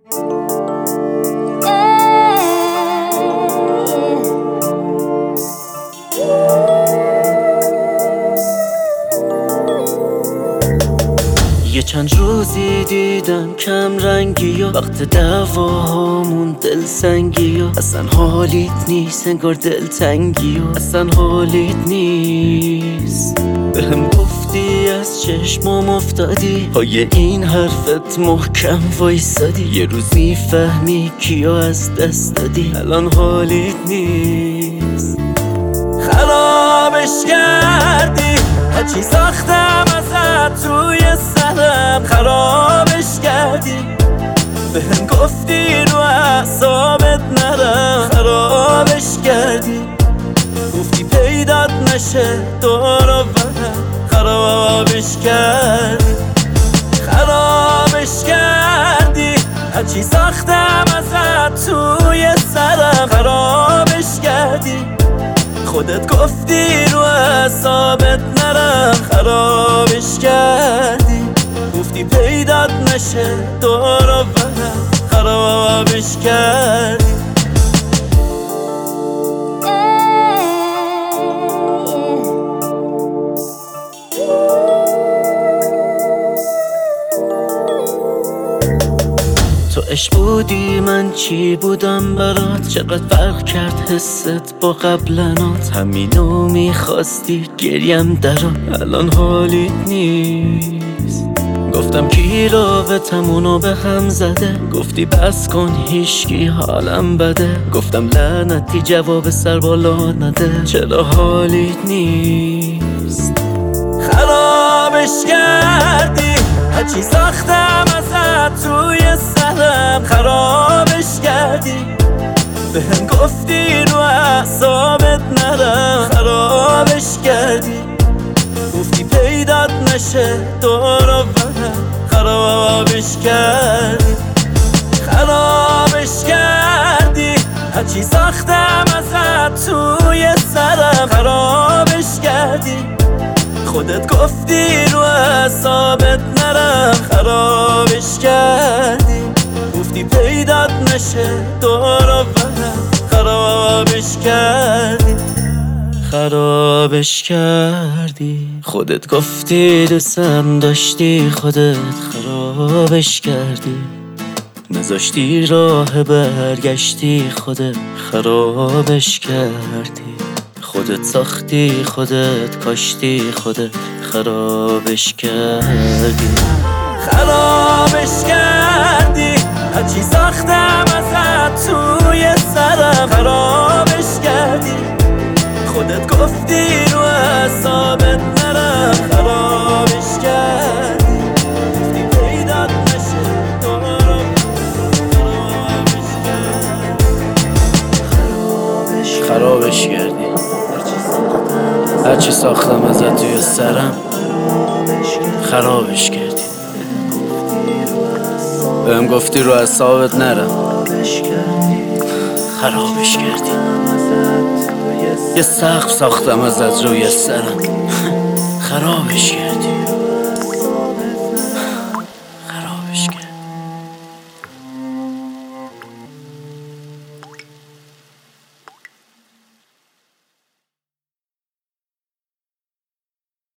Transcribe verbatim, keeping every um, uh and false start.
یه چند روزی دیدم کم رنگی و وقت دعواهامون دل سنگی و اصلا حالیت نیست، انگار دل تنگی و اصلا حالیت نیست. بهم گفتی از چشمام افتادی، پای این حرفت محکم وایسادی. یه روز میفهمی کیا از دست دادی، الان حالیت نیست. خرابش کردی هرچی ساختم ازت توی سرم، خرابش کردی. بهم گفتی رو اعصابت نرم، خرابش کردی. گفتی پیدات نشه دور و برم، خرابش کردی. خرابش کردی هرچی ساختم ازت توی سرم، خرابش کردی. خودت گفتی رو اعصابت نرم، خرابش کردی. گفتی پیدات نشه دور و برم، خرابش کردی. تو عشق بودی من چی بودم برات، چقدر فرق کرد حست با قبلنات. همینو میخواستی گریم درات، الان حالیت نیست. گفتم کی رابطمونو به هم زده، گفتی بس کن هیشکی حالم بده. گفتم لعنتی جواب سر بالا نده، چرا حالیت نیست. خرابش کردی هرچی ساختم ازت توی سرم، خرابش کردی. بهم گفتی رو اعصابت نرم، خرابش کردی. گفتی پیدات نشه دور و برم، خرابش کردی. خرابش کردی هرچی ساختم ازت توی سرم، خرابش کردی. خودت گفتی رو اعصابت نرم، خرابش کردی. گفتی پیدات نشه دور و برم، خرابش کردی. خرابش کردی. خودت گفتی دوستم داشتی، خودت خرابش کردی. نذاشتی راه برگشتی، خودت خرابش کردی. خودت ساختی، خودت کاشتی، خودت خرابش کردی. خرابش کردی هرچی ساختم ازت توی سرم، خرابش کردی. خودت گفتی رو اعصابت نرم، خرابش کردی. گفتی پیدات نشه دور و خرابش کردی. خرابش کردی هرچی ساختم ازت توی سرم، خرابش کردی. بهم گفتی رو اعصابت نرم، خرابش کردی. یه سقف ساختم ازت روی سرم، خرابش کردی.